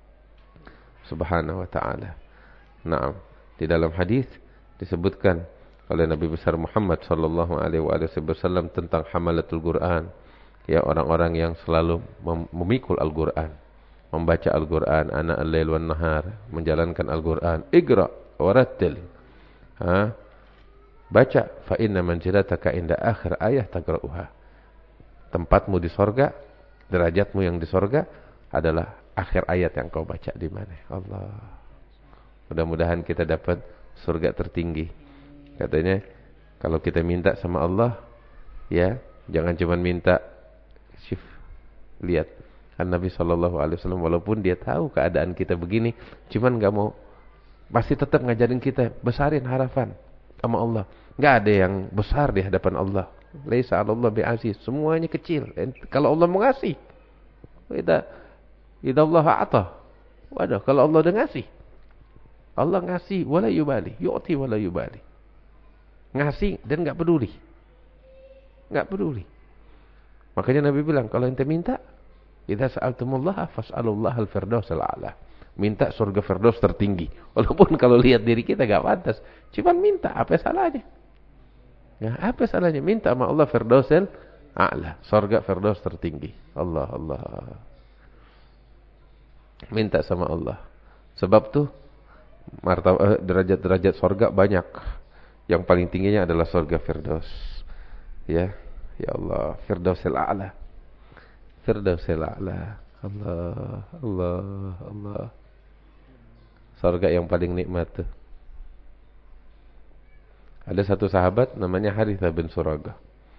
Subhanahu wa ta'ala. Naam. Di dalam hadis disebutkan oleh Nabi besar Muhammad sallallahu alaihi wasallam tentang hamalatul Quran. Ya, orang-orang yang selalu memikul Al-Quran, membaca Al-Quran, ana al-lail wan nahar, menjalankan Al-Quran. Iqra warattil. Ha? Baca, fa inna manzilataka inda akhir ayah tagra'uha. Tempatmu di sorga, derajatmu yang di sorga adalah akhir ayat yang kau baca di mana. Allah. Mudah-mudahan kita dapat surga tertinggi. Katanya kalau kita minta sama Allah, ya jangan cuma minta. Syif, lihat kan Nabi sallallahu alaihi wasallam walaupun dia tahu keadaan kita begini, cuman nggak mau, pasti tetap ngajarin kita besarin harapan sama Allah. Nggak ada yang besar di hadapan Allah. Laisa 'alallah bi'aziz, semuanya kecil. Kalau Allah mau ngasih, idza idza Allah a'ta. Waduh, kalau Allah udah ngasih, Allah ngasih wala yubali, yu'ti wala yubali. Ngasih dan enggak peduli. Enggak peduli. Makanya Nabi bilang, kalau ente minta, idza sa'altumullaha fas'alullaha al-firdausal a'la. Minta surga firdaus tertinggi. Walaupun kalau lihat diri kita enggak pantas, cuman minta, apa salahnya? Ya, apa salahnya? Minta sama Allah firdausil a'la, surga firdaus tertinggi. Allah Allah. Minta sama Allah. Sebab tuh martabat derajat-derajat sorga banyak. Yang paling tingginya adalah sorga Firdaus. Ya, ya Allah, Firdausil A'la. Firdausil A'la. Allah, Allah, Allah. Sorga yang paling nikmat tuh. Ada satu sahabat namanya Harithah bin Suragah.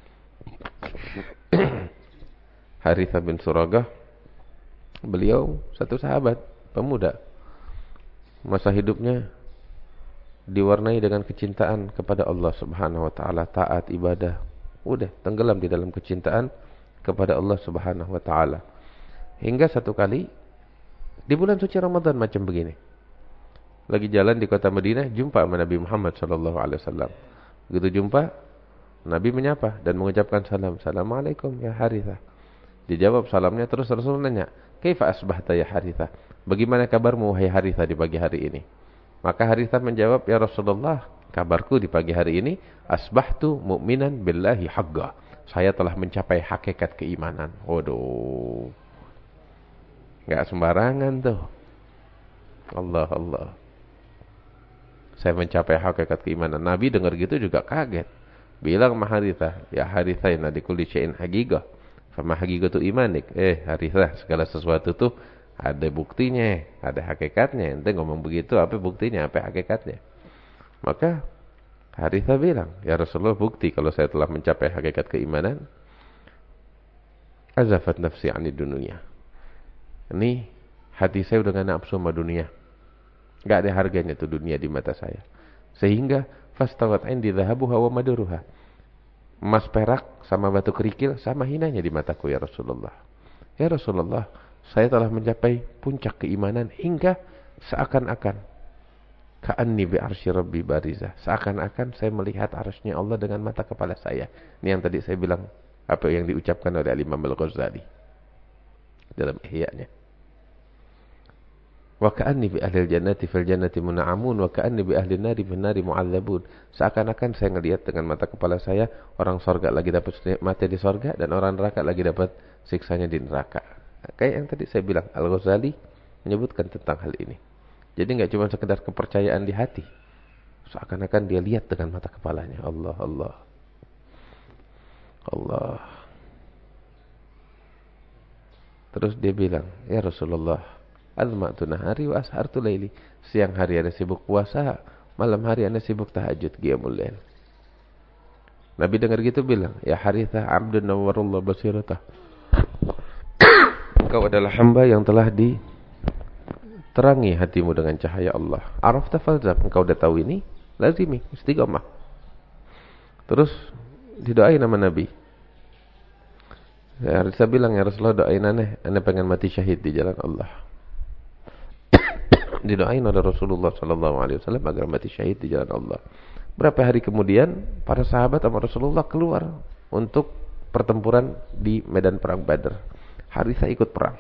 Harithah bin Suragah, beliau satu sahabat pemuda. Masa hidupnya diwarnai dengan kecintaan kepada Allah Subhanahu wa taala, taat ibadah. Udah tenggelam di dalam kecintaan kepada Allah Subhanahu wa taala. Hingga satu kali di bulan suci Ramadan macam begini. Lagi jalan di kota Madinah, jumpa sama Nabi Muhammad sallallahu alaihi wasallam. Begitu jumpa, Nabi menyapa dan mengucapkan salam. Assalamualaikum ya Harithah. Dijawab salamnya, terus Rasul nanya, "Kaifa asbahta ya Harithah?" Bagaimana kabarmu wahai Harithah di pagi hari ini? Maka Harithah menjawab, "Ya Rasulullah, kabarku di pagi hari ini, asbahtu mu'minan billahi haqqa." Saya telah mencapai hakikat keimanan. Waduh. Enggak sembarangan tuh. Allah Allah. Saya mencapai hakikat keimanan. Nabi dengar gitu juga kaget. Bilang sama Harithah, "Ya Harithah, inna likulli syai'in haqiqah. Fama haqiqatu imanik." Eh, Harithah, segala sesuatu tuh ada buktinya, ada hakikatnya. Ente ngomong begitu, apa buktinya, apa hakikatnya? Maka Harithah bilang, "Ya Rasulullah, bukti kalau saya telah mencapai hakikat keimanan, azafat nafsi 'anid dunya." Ini hati saya udah gak nafsu sama dunia. Gak ada harganya tuh dunia di mata saya. Sehingga fastawat 'indi dhahabuha wa maduruha. Emas perak sama batu kerikil sama hinanya di mataku ya Rasulullah. Ya Rasulullah, saya telah mencapai puncak keimanan hingga seakan-akan ka'anni bi arsy rabbi bariza. Seakan-akan saya melihat arsy-Nya Allah dengan mata kepala saya. Ini yang tadi saya bilang, apa yang diucapkan oleh Imam Al-Ghazali dalam Ihya-nya. Wa ka'anni bi ahlil jannati fil jannati mun'amun wa ka'anni bi ahlin nari fin nari mu'adzabun. Seakan-akan saya ngelihat dengan mata kepala saya orang surga lagi dapat nikmatnya di surga dan orang neraka lagi dapat siksanya di neraka. Kayak yang tadi saya bilang, Al-Ghazali menyebutkan tentang hal ini. Jadi enggak cuma sekedar kepercayaan di hati. Seakan-akan dia lihat dengan mata kepalanya. Allah Allah. Allah. Terus dia bilang, "Ya Rasulullah, azma'tu nahari wa ashartu laili." Siang hari Anda sibuk puasa, malam hari Anda sibuk tahajud qiyamul lail. Nabi dengar gitu bilang, "Ya Harithah, 'abdun nawwarallahu basiratah." Engkau adalah hamba yang telah diterangi hatimu dengan cahaya Allah. Arafta falzam, engkau udah tahu ini, lazimi, istiqamah. Terus didoain nama Nabi. Ya, Harithah bilang, "Ya Rasulullah, doain aneh, aneh pengen mati syahid di jalan Allah." Didoain oleh Rasulullah sallallahu alaihi wasallam agar mati syahid di jalan Allah. Berapa hari kemudian para sahabat sama Rasulullah keluar untuk pertempuran di medan perang Badar. Harithah ikut perang.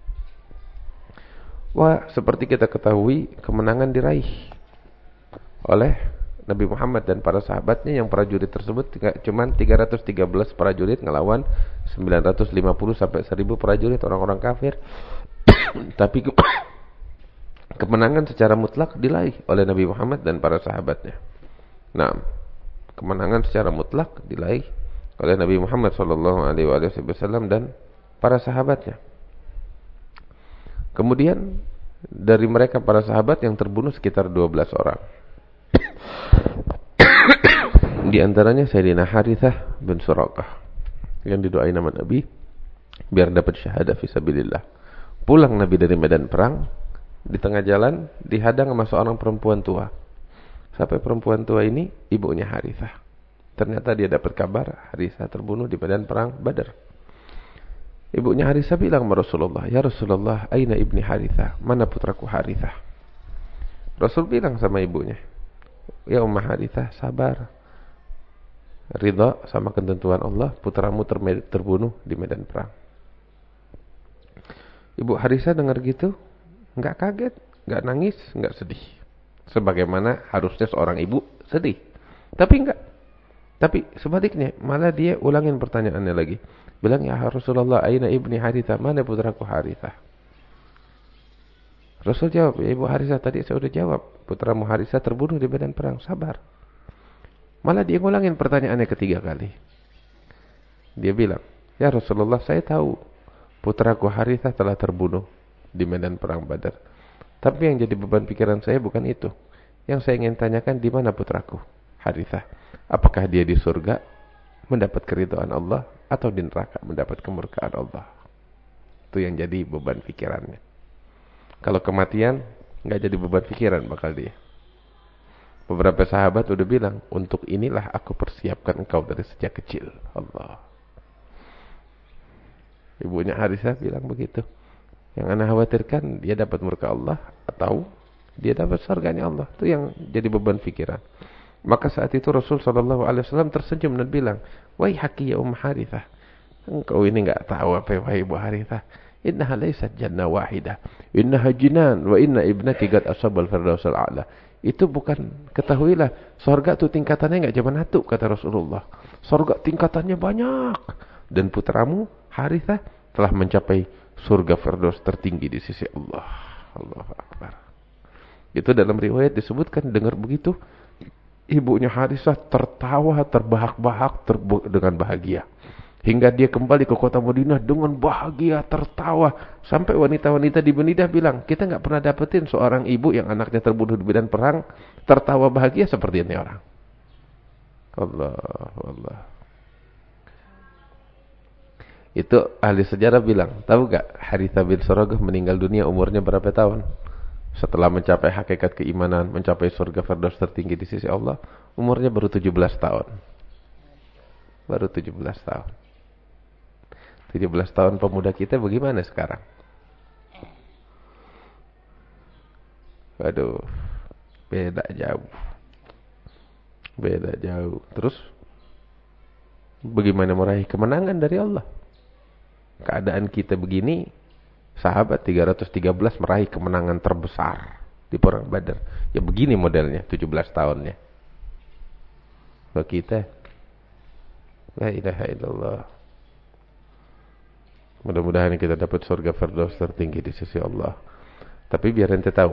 Wah, seperti kita ketahui, kemenangan diraih oleh Nabi Muhammad dan para sahabatnya. Yang prajurit tersebut cuma tiga ratus tiga belas prajurit ngelawan sembilan ratus lima puluh sampai seribu prajurit orang-orang kafir. Tapi kemenangan secara mutlak diraih oleh Nabi Muhammad dan para sahabatnya. Nah, kemenangan secara mutlak diraih oleh Nabi Muhammad sallallahu alaihi wasallam dan para sahabatnya. Kemudian dari mereka para sahabat yang terbunuh sekitar dua belas orang. Di antaranya Sayyidina Harithah bin Suraqah yang didoain nama Nabi biar dapat syahadah fisabilillah. Pulang Nabi dari medan perang, di tengah jalan dihadang sama seorang perempuan tua. Sampai perempuan tua ini ibunya Harithah. Ternyata dia dapat kabar Harithah terbunuh di medan perang Badar. Ibunya Harithah bilang kepada Rasulullah, "Ya Rasulullah, aina ibni Harithah? Mana putraku Harithah?" Rasul bilang sama ibunya, "Ya Ummah Harithah, sabar. Ridha sama ketentuan Allah, putramu terbunuh di medan perang." Ibu Harithah dengar gitu, enggak kaget, enggak nangis, enggak sedih. Sebagaimana harusnya seorang ibu sedih. Tapi enggak. Tapi sebaliknya, malah dia ulangin pertanyaannya lagi. Bilang, "Ya Rasulullah, aina ibni Harithah? Mana putraku Harithah?" Rasul jawab, ya Ibu Harisah, tadi saya sudah jawab. Putramu Harisah terbunuh di medan perang. Sabar. Malah dia ngulangin pertanyaannya ketiga kali. Dia bilang, ya Rasulullah, saya tahu putraku Harisah telah terbunuh di medan perang Badar. Tapi yang jadi beban pikiran saya bukan itu. Yang saya ingin tanyakan, di mana putraku Harisah? Apakah dia di surga mendapat keridhaan Allah, atau di neraka mendapat kemurkaan Allah? Itu yang jadi beban pikirannya. Kalau kematian, nggak jadi beban pikiran bakal dia. Beberapa sahabat udah bilang, untuk inilah aku persiapkan engkau dari sejak kecil. Allah. Ibunya Harisah bilang begitu. Yang anda khawatirkan, dia dapat murka Allah, atau dia dapat surganya Allah. Itu yang jadi beban pikiran. Maka saat itu Rasul shallallahu alaihi wasallam tersenyum dan bilang, wahai haki ya Umm Harithah, engkau ini nggak tahu apa wahai Ibu Harithah. Innaha laysat jannah wahidah, innaha jinan, wa inna ibnati qad asabal firdausul a'la. Itu bukan, ketahuilah, surga itu tingkatannya enggak cuma satu, kata Rasulullah. Surga tingkatannya banyak, dan putramu Harithah telah mencapai surga firdaus tertinggi di sisi Allah. Allahu akbar. Itu dalam riwayat disebutkan, dengar begitu, ibunya Harithah tertawa terbahak-bahak terbu- dengan bahagia. Hingga dia kembali ke kota Madinah dengan bahagia, tertawa. Sampai wanita-wanita di Madinah bilang, kita nggak pernah dapetin seorang ibu yang anaknya terbunuh di medan perang, tertawa bahagia seperti ini orang. Allah, Allah. Itu ahli sejarah bilang, tahu gak Harithah bin Suragah meninggal dunia umurnya berapa tahun? Setelah mencapai hakikat keimanan, mencapai surga firdaus tertinggi di sisi Allah, umurnya baru tujuh belas tahun. Baru tujuh belas tahun. tujuh belas tahun pemuda kita bagaimana sekarang? Waduh, beda jauh. Beda jauh. Terus, bagaimana meraih kemenangan dari Allah? Keadaan kita begini, sahabat tiga ratus tiga belas meraih kemenangan terbesar di perang Badar. Ya begini modelnya, tujuh belas tahunnya. Kalau kita, la ilaha illallah. Mudah-mudahan kita dapat surga firdaus tertinggi di sisi Allah. Tapi biar ente tahu,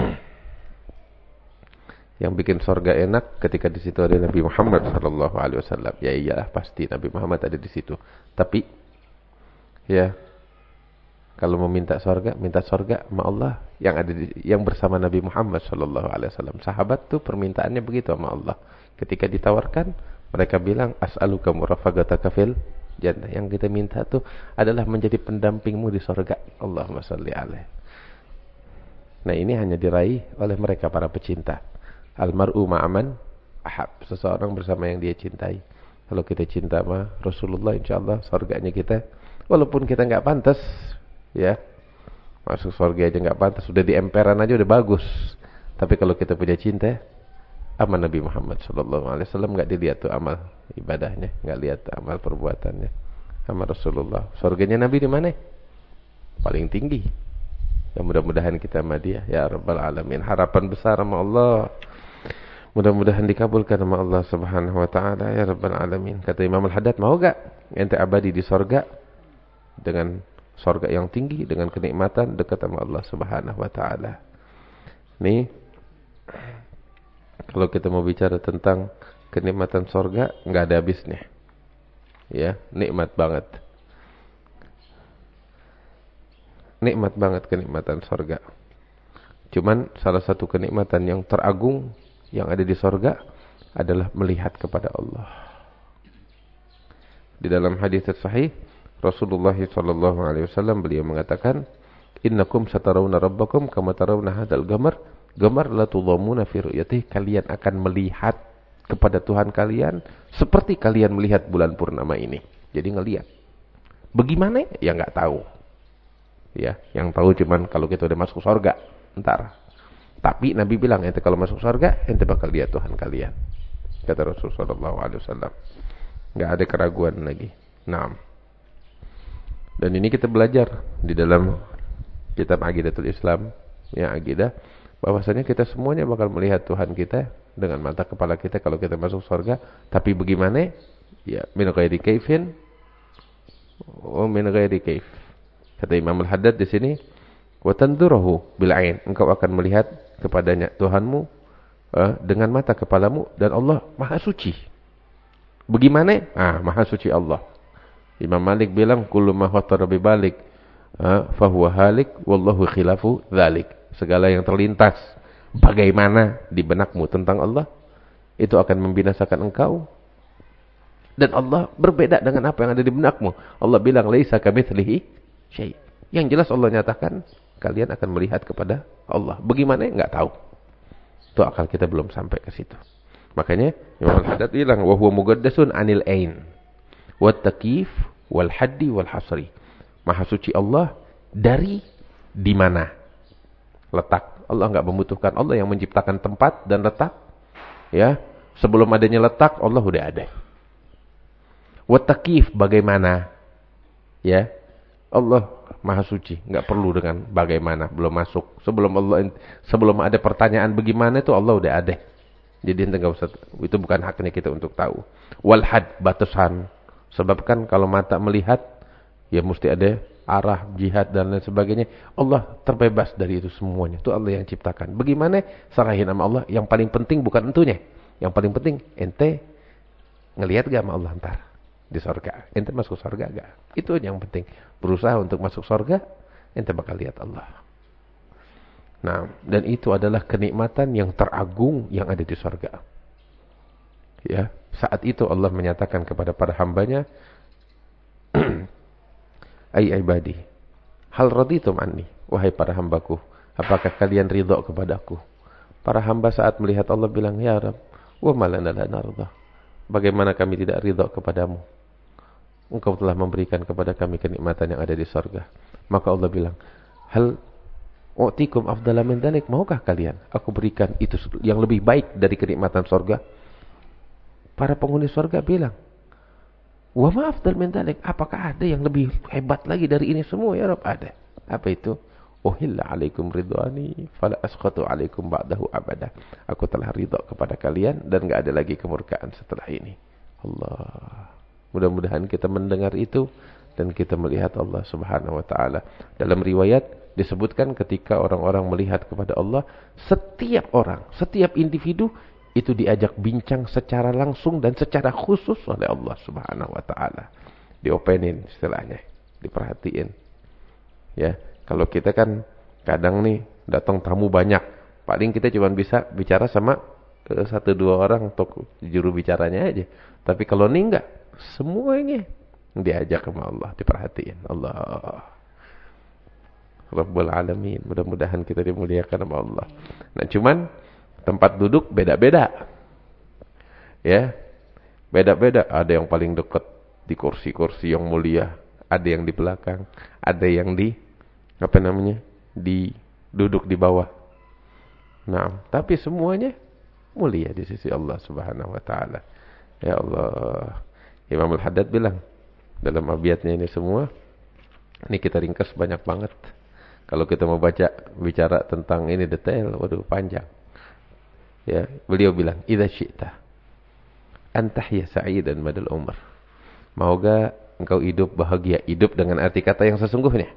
yang bikin surga enak ketika di situ ada Nabi Muhammad sallallahu alaihi wasallam. Ya iyalah, pasti Nabi Muhammad ada di situ. Tapi ya, kalau mau minta surga, minta surga sama Allah yang ada di, yang bersama Nabi Muhammad sallallahu alaihi wasallam. Sahabat tuh permintaannya begitu sama Allah. Ketika ditawarkan, mereka bilang, as'aluka murafagataka fil jannah. Yang kita minta tuh adalah menjadi pendampingmu di surga. Allahumma shalli alaihi. Nah, ini hanya diraih oleh mereka para pecinta. Almar'u ma'aman ahab. Seseorang bersama yang dia cintai. Kalau kita cinta sama Rasulullah, insyaallah surganya kita, walaupun kita nggak pantas, ya, masuk surga aja nggak pantas, sudah di emperan aja udah bagus. Tapi kalau kita punya cinta sama Nabi Muhammad sallallahu alaihi wasallam, enggak dilihat tuh amal ibadahnya, enggak lihat amal perbuatannya. Sama Rasulullah. Surganya Nabi di mana? Paling tinggi. Ya mudah-mudahan kita sama dia, ya rabbal alamin. Harapan besar sama Allah. Mudah-mudahan dikabulkan sama Allah Subhanahu wa taala, ya rabbal alamin. Kata Imam Al-Haddad, mau enggak ente abadi di surga dengan surga yang tinggi, dengan kenikmatan dekat sama Allah Subhanahu wa taala? Nih, kalau kita mau bicara tentang kenikmatan surga, nggak ada habisnya. Ya, nikmat banget. Nikmat banget kenikmatan surga. Cuman salah satu kenikmatan yang teragung yang ada di surga adalah melihat kepada Allah. Di dalam hadis sahih, Rasulullah sallallahu alaihi wasallam beliau mengatakan, "Innakum satarawna rabbakum kama tarawna hadzal gamar." Gamar la tudhamuna fi ru'yatihi, kalian akan melihat kepada Tuhan kalian seperti kalian melihat bulan purnama ini. Jadi ngelihat. Bagaimana? Ya enggak tahu. Ya, yang tahu cuman kalau kita udah masuk surga, entar. Tapi Nabi bilang, ente kalau masuk surga, ente bakal lihat Tuhan kalian. Kata Rasulullah sallallahu alaihi wasallam. Enggak ada keraguan lagi. Naam. Dan ini kita belajar di dalam kitab Aqidatul Islam, ya akidah, bahwasanya kita semuanya bakal melihat Tuhan kita dengan mata kepala kita kalau kita masuk surga. Tapi bagaimana? Ya, min ghairi kaifin wa min ghairi kaif. Kata Imam Al-Haddad di sini, Wa tanzurahu bil ain, engkau akan melihat kepadanya Tuhanmu uh, dengan mata kepalamu, dan Allah Maha Suci. Bagaimana? Ah, Maha Suci Allah. Imam Malik bilang kullu ma khatara bi balik uh, fahuwa halik wallahu khilafu dzalik. Segala yang terlintas bagaimana di benakmu tentang Allah, itu akan membinasakan engkau. Dan Allah berbeda dengan apa yang ada di benakmu. Allah bilang laisa kamitslihi syai'. Yang jelas Allah nyatakan kalian akan melihat kepada Allah. Bagaimana? Enggak tahu. Itu akal kita belum sampai ke situ. Makanya Imam Al-Haddad bilang wa huwa muqaddasun anil ain wat takif wal haddi wal hasri. Maha suci Allah dari di mana letak. Allah enggak membutuhkan, Allah yang menciptakan tempat dan letak. Ya, sebelum adanya letak Allah udah ada. Wat takif bagaimana? Ya. Allah Maha Suci, enggak perlu dengan bagaimana, belum masuk. Sebelum Allah sebelum ada pertanyaan bagaimana itu Allah udah ada. Jadi ente enggak usah, itu bukan haknya kita untuk tahu. Wal had, batasan. Sebab kan kalau mata melihat ya mesti ada arah, jihad dan lain sebagainya. Allah terbebas dari itu semuanya. Itu Allah yang ciptakan. Bagaimana? Serahin sama Allah. Yang paling penting bukan entunya. Yang paling penting ente ngelihat gak sama Allah ntar di surga. Ente masuk surga gak? Itu yang penting. Berusaha untuk masuk surga, ente bakal lihat Allah. Nah, dan itu adalah kenikmatan yang teragung yang ada di surga. Ya, saat itu Allah menyatakan kepada para hambanya, ai ibadi, hal raditum anni, wahai para hambaku, apakah kalian ridha kepadaku? Para hamba saat melihat Allah bilang, ya Rabb, wa malana la narda. Bagaimana kami tidak ridha kepadamu? Engkau telah memberikan kepada kami kenikmatan yang ada di surga. Maka Allah bilang, hal u'tikum afdala min dzalik, maukah kalian aku berikan itu yang lebih baik dari kenikmatan surga? Para penghuni surga bilang, wa ma afdal min dzalik, apakah ada yang lebih hebat lagi dari ini semua ya Rabb? Ada. Apa itu? Uhilla alaikum ridwani fala asqatu alaikum ba'dahu abada. Aku telah ridha kepada kalian dan enggak ada lagi kemurkaan setelah ini. Allah. Mudah-mudahan kita mendengar itu dan kita melihat Allah Subhanahu wa taala. Dalam riwayat disebutkan ketika orang-orang melihat kepada Allah, setiap orang, setiap individu itu diajak bincang secara langsung dan secara khusus oleh Allah Subhanahu wa taala. Diopenin istilahnya, diperhatiin. Ya, kalau kita kan kadang nih datang tamu banyak, paling kita cuma bisa bicara sama uh, satu dua orang untuk juru bicaranya aja. Tapi kalau ini enggak, semuanya diajak sama Allah, diperhatiin. Allah Rabbul Alamin. Mudah-mudahan kita dimuliakan sama Allah. Nah, cuman tempat duduk beda-beda. Ya. Beda-beda. Ada yang paling dekat di kursi-kursi yang mulia, ada yang di belakang, ada yang di apa namanya? di duduk di bawah. Nah, tapi semuanya mulia di sisi Allah Subhanahu wa taala. Ya Allah. Imam Al-Haddad bilang dalam abiyatnya ini semua, ini kita ringkas banyak banget. Kalau kita mau baca bicara tentang ini detail, waduh panjang. Ya, beliau bilang, "Idza syi'ta an tahya sa'idan madal umr." Mauga engkau hidup bahagia, hidup dengan arti kata yang sesungguhnya.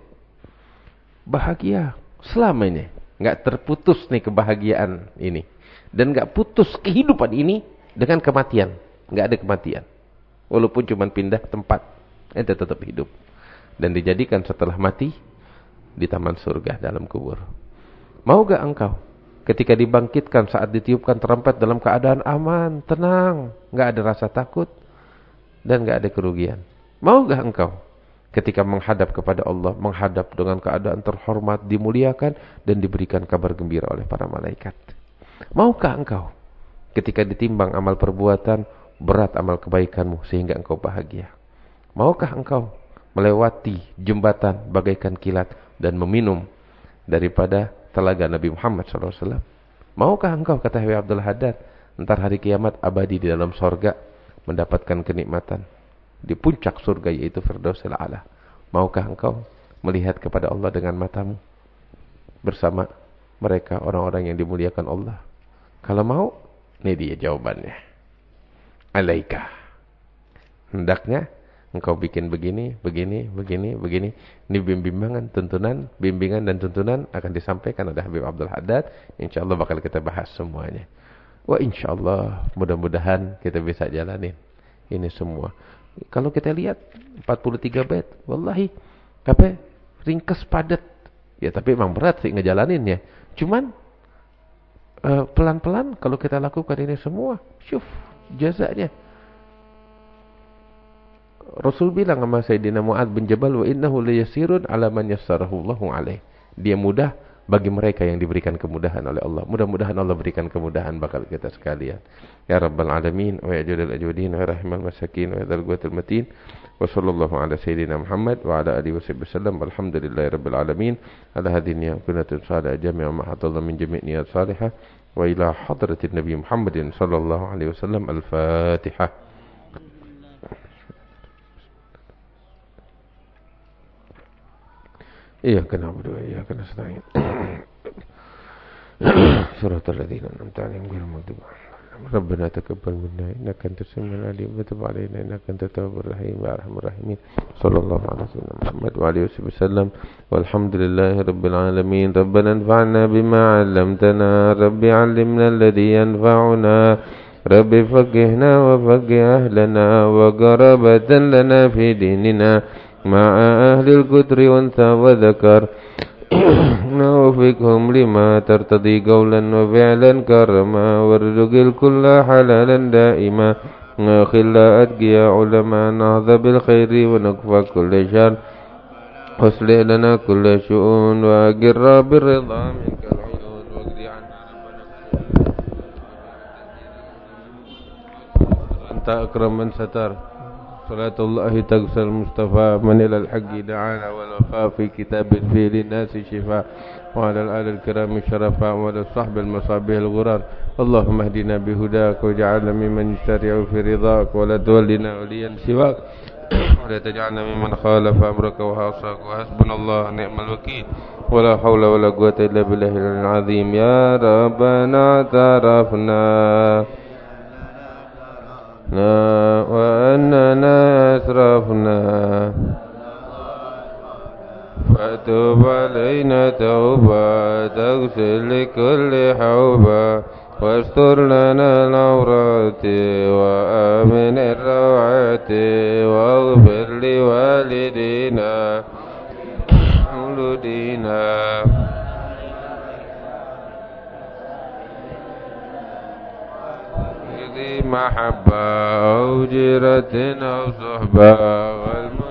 Bahagia selamanya, enggak terputus nih kebahagiaan ini. Dan enggak putus kehidupan ini dengan kematian. Enggak ada kematian. Walaupun cuma pindah tempat, ente tetap hidup. Dan dijadikan setelah mati di taman surga dalam kubur. Mau gak engkau ketika dibangkitkan saat ditiupkan trompet dalam keadaan aman, tenang, gak ada rasa takut dan gak ada kerugian? Mau gak engkau ketika menghadap kepada Allah, menghadap dengan keadaan terhormat, dimuliakan dan diberikan kabar gembira oleh para malaikat? Maukah engkau ketika ditimbang amal perbuatan, berat amal kebaikanmu sehingga engkau bahagia? Maukah engkau melewati jembatan bagaikan kilat dan meminum daripada telaga Nabi Muhammad shallallahu alaihi wasallam? Maukah engkau, kata Habib Abdul Haddad, entar hari kiamat abadi di dalam sorga, mendapatkan kenikmatan di puncak surga yaitu Firdausil A'la? Maukah engkau melihat kepada Allah dengan matamu bersama mereka orang-orang yang dimuliakan Allah? Kalau mau, ini dia jawabannya. Alaika, hendaknya engkau bikin begini, begini, begini, begini. Ini bimbingan, tuntunan, bimbingan dan tuntunan akan disampaikan oleh Habib Abdul Haddad. InsyaAllah bakal kita bahas semuanya. Wah, insyaAllah mudah-mudahan kita bisa jalanin ini semua. Kalau kita lihat empat puluh tiga bait, wallahi apa ringkas padat. Ya tapi memang berat sih ngejalaninnya. Cuman uh, pelan-pelan kalau kita lakukan ini semua, syuf jazanya. Rasul bilang sama Sayyidina Mu'adz bin Jabal, wa innahu layasirun ala man yassarahu Allahu alaih. Dia mudah bagi mereka yang diberikan kemudahan oleh Allah. Mudah-mudahan Allah berikan kemudahan bakal kita sekalian. Ya Rabbal Alamin, wa ya Jadal Ajwadin, wa Rahimal Masakin, wa Yadal Gwatil Matin, wa sallallahu ala Sayyidina Muhammad, wa ala alihi wa sahbihi wasallam, walhamdulillahi Rabbil Alamin, ala hadiniya kunatun salih jami'a mahatullah min jami' niyat salihah, wa ila hadratin Nabi Muhammadin sallallahu alaihi wasallam, al-Fatihah. إياك نعبد وإياك نستعين صراط الذين أنعمت عليهم غير المغضوب عليهم ربنا تقبل منا إنك أنت السميع العليم وتب علينا إنك أنت التواب الرحيم يا أرحم الراحمين صلى الله على سيدنا محمد وعلى آله وسلم والحمد لله رب العالمين ربنا انفعنا بما علمتنا رب علمنا الذي ينفعنا رب فقهنا وفقه أهلنا وقرابة لنا في ديننا مع أهل القدر وانثى وذكر نوفقهم لما ترتضي قولا وفعلا كرما وارزق الكل حلالا دائما خل أتقيا علماء نهض بالخير ونكفى كل شر واصلح لنا كل شؤون وأقر بالرضا منك العيون واقضي عنا ربنا أنت أكرم من ستر صلاة الله تغسل المصطفى من إلى الحق دعانا والوفاء في كتاب فيه للناس شفاء وعلى الآل الكرام الشرفاء وعلى الصحب المصابيح الغرار اللهم اهدنا بهداك واجعلنا ممن يشترع في رضاك ولا تولنا وليا سواك ولا تجعلنا ممن خالف أمرك وعصاك وحسبنا الله ونعم الوكيل ولا حول ولا قوة إلا بالله العظيم يا ربنا اعترفنا وأننا أسرفنا فتوب علينا توبة تغسل لكل حوبة واستر لنا العورات وآمن الروعات واغفر لوالدينا مولودينا محبة أو جيرة أو صحبة